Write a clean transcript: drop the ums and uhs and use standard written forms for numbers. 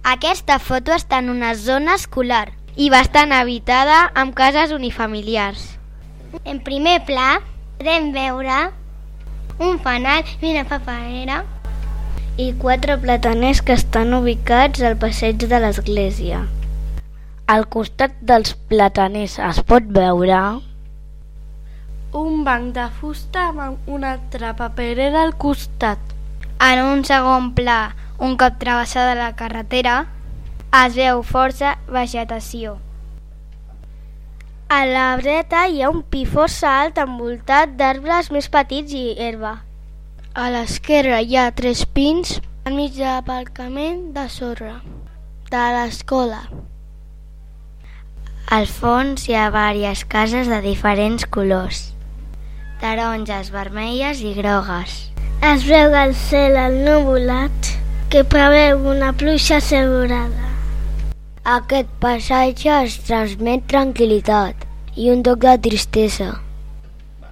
Aquesta foto està en una zona escolar i bastant habitada amb cases unifamiliars. En primer pla podem veure un fanal i una paperera i 4 plataners que estan ubicats al passeig de l'església. Al costat dels plataners es pot veure un banc de fusta amb una altra paperera al costat. En un segon pla, un cop travessada la carretera, es veu força vegetació. A la dreta hi ha un pi força alt envoltat d'arbres més petits i herba. A l'esquerra hi ha 3 pins enmig de l'aparcament de sorra de l'escola. Al fons hi ha diverses cases de diferents colors, taronges, vermelles i grogues. Es veu el cel ennuvolat que preveu una pluja assegurada. Aquest passatge es transmet tranquil·litat i un toc de tristesa.